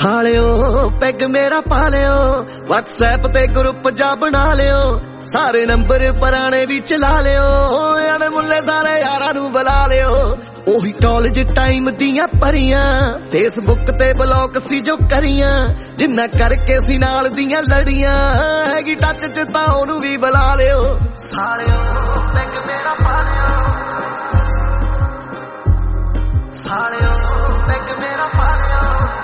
ਸਾਲਿਓ peg ਮੇਰਾ ਪਾ ਲਿਓ, WhatsApp ਤੇ ਗਰੁੱਪ ਜਾ ਬਣਾ ਲਿਓ, ਸਾਰੇ ਨੰਬਰ ਪੁਰਾਣੇ ਵੀ ਚਲਾ ਲਿਓ, ਐਵੇਂ ਮੁੱਲੇ ਸਾਰੇ ਯਾਰਾਂ ਨੂੰ ਬੁਲਾ ਲਿਓ। ਉਹੀ ਕਾਲਜ ਟਾਈਮ ਦੀਆਂ ਪਰੀਆਂ Facebook ਤੇ ਬਲੌਕ ਸੀ ਜੋ ਕਰੀਆਂ, ਜਿੰਨਾ ਕਰਕੇ ਸੀ ਨਾਲ ਦੀਆਂ ਲੜੀਆਂ, ਹੈਗੀ ਟੱਚ ਚ ਤਾਂ ਉਹਨੂੰ ਵੀ ਬੁਲਾ ਲਿਓ। ਸਾਲਿਓ ਪੈਗ ਮੇਰਾ ਪਾ ਲਿਓ, ਸਾਲਿਓ ਪੈਗ ਮੇਰਾ ਪਾ ਲਿਓ।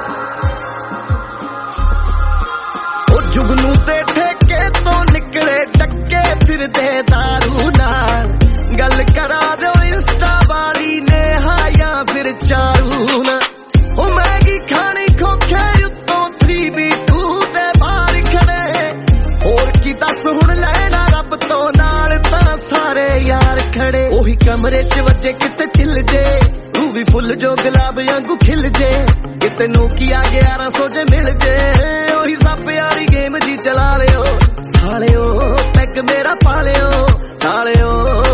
ਜੁਗਨੂ ਤੇ ਠੇਕੇ ਤੋਂ ਨਿਕਲੇ ਡੱਕੇ ਫਿਰਦੇ ਦਾਰੂ ਨਾਲ, ਗੱਲ ਕਰਾ ਦਿਓ ਇੰਸਟਾ ਵਾਲੀ ਨੇ ਹਾਇਆ ਫਿਰ ਚਾਰੂ ਨਾ। ਉਹ ਮੈਗੀ ਖਾਣੀ ਖੋਖੇ ਉੱਤੋਂ 3B2 ਦੇ ਬਾਹਰ ਖੜੇ, ਹੋਰ ਕੀ ਦੱਸ ਹੁਣ ਲੈਣਾ ਰੱਬ ਤੋਂ ਨਾਲ ਤਾਂ ਸਾਰੇ ਯਾਰ ਖੜੇ। ਉਹੀ ਕਮਰੇ ਚ ਵੱਜੇ ਕਿਤੇ ਢਿੱਲ ਜੇ, ਤੂੰ ਵੀ ਫੁੱਲ ਜੋ ਗੁਲਾਬ ਵਾਂਗੂ ਖਿਲ ਜੇ, ਕਿਤੇ ਨੋਕੀਆ 1100 ਜੇ ਮਿਲ ਜੇ, ਉਹੀ ਸੱਪ ਯਾਰੀ ਗੇਮ ਜੀ ਚਲਾ ਲਿਓ। ਸਾਲਿਓ ਪੈਗ ਮੇਰਾ ਪਾ ਲਿਓ, ਸਾਲਿਓ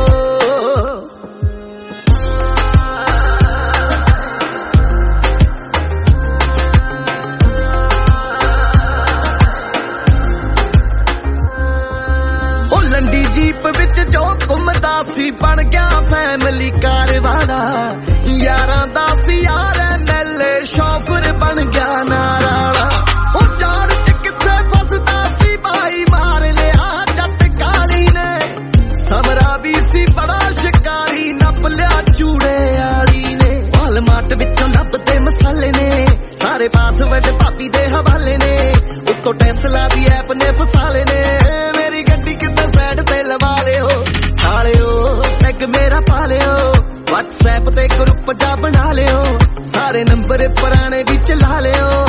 ਉਹ ਲੰਡੀ ਜੀਪ ਵਿੱਚ ਜੋ ਘੁੰਮਦਾ ਸੀ ਬਣ ਗਿਆ ਫੈਮਿਲੀ ਕਾਰ ਵਾਲਾ, ਯਾਰਾਂ ਦਾ ਸੀ ਯਾਰ MLA ਸ਼ੌਫਰ ਬਣ ਗਿਆ ਨਾਰਾ। ਉਹ ਜਾੜ ਚ ਕਿੱਥੇ ਫਸਦਾ ਸੀ ਬਾਈ ਮਾਰ ਲਿਆ ਜੱਟ ਕਾਲੀ ਨੇ, ਸਮਰਾ ਵੀ ਸੀ ਬੜਾ ਸ਼ਿਕਾਰੀ ਨੱਪ ਲਿਆ ਚੂੜੇ ਵਾਲੀ ਨੇ। ਵਾਲਮਾਰਟ ਵਿੱਚੋਂ ਲੱਭਦੇ ਮਸਾਲੇ ਨੇ, ਸਾਰੇ ਪਾਸਵਰਡ ਭਾਬੀ ਦੇ ਹਵਾਲੇ ਨੇ, ਉੱਤੋਂ ਟੈਸਲਾ ਦੀ ਐਪ ਨੇ ਫਸਾਲੇ ਨੇ, ਮੇਰੀ ਗੱਡੀ ਕਿਤੇ ਸਾਈਡ ਤੇ ਲਵਾ ਲਿਓ। ਸਾਲਿਓ ਪੈਗ ਮੇਰਾ ਪਾ ਲਿਓ, WhatsApp ਤੇ ਗਰੁੱਪ ਜਾ ਬਣਾ ਲਿਓ, ਸਾਰੇ ਨੰਬਰ ਪੁਰਾਣੇ ਵੀ ਚਲਾ ਲਿਓ,